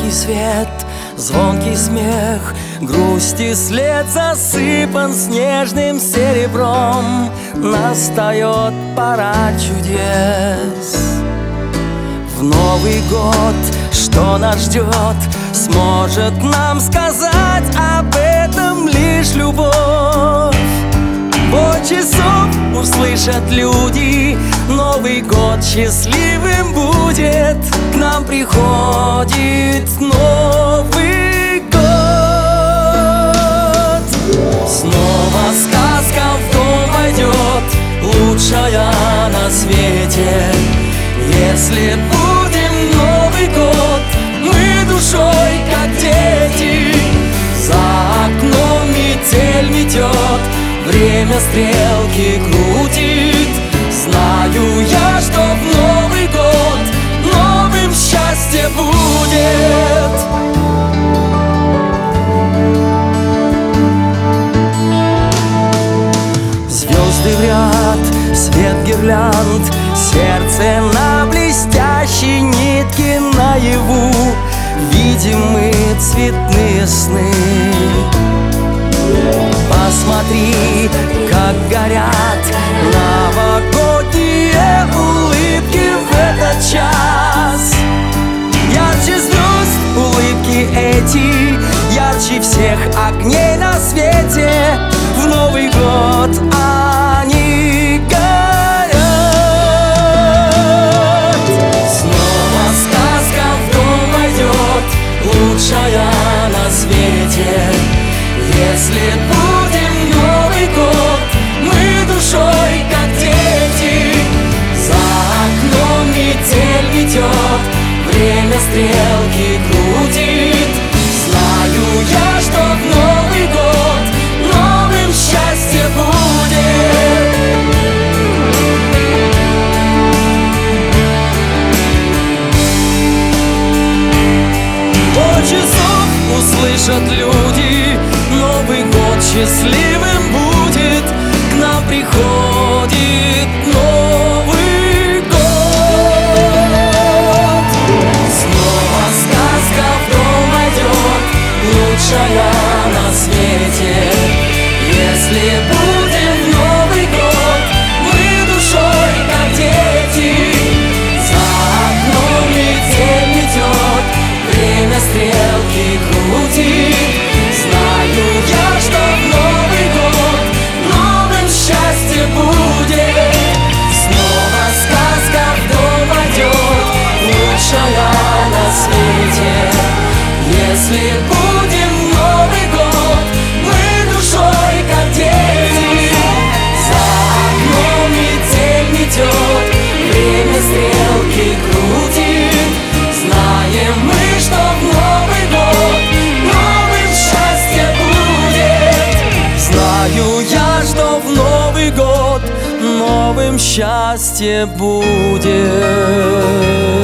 Летний свет, звонкий смех, грусти след засыпан снежным серебром. Настает пора чудес. В Новый год, что нас ждет, сможет нам сказать об этом лишь любовь. По часов услышат люди, Новый год счастливым будет. К нам приходит Новый год. Снова сказка в дом войдет, лучшая на свете. Если будем Новый год мы душой, как дети. За окном метель метет, время стрелки крутит. Знаю я, что в Новый год новым счастье будет. Звезды в ряд, свет гирлянд, сердце на блестящей нитке наяву. Видим мы цветные сны. Посмотри, как горят новогодние улыбки в этот час. Ярче звезд улыбки эти, ярче всех огней на свете. В Новый год они горят. Снова сказка в дом войдет, лучшая на свете. Если будем Новый год мы душой, как дети. За окном метель метет, время стрелки крутит. Знаю я, что в Новый год новым счастье будет. По часов услышат люди, Новый год счастливым будет. К нам приходит Новый год. Снова сказка в дом войдет, лучшая на свете. Если будем Новый год мы душой, как дети. За окном метель метет, время стрелки крутит. Знаю я, что в Новый год новым счастье будет. Снова сказка в дом войдет, лучшая на свете. Если будем Новый год мы душой, как дети. За окном метель метет, время стрелки крутит. Знаем мы, что в Новый год новым счастье будет. Знаю я, что в Новый год новым счастье будет.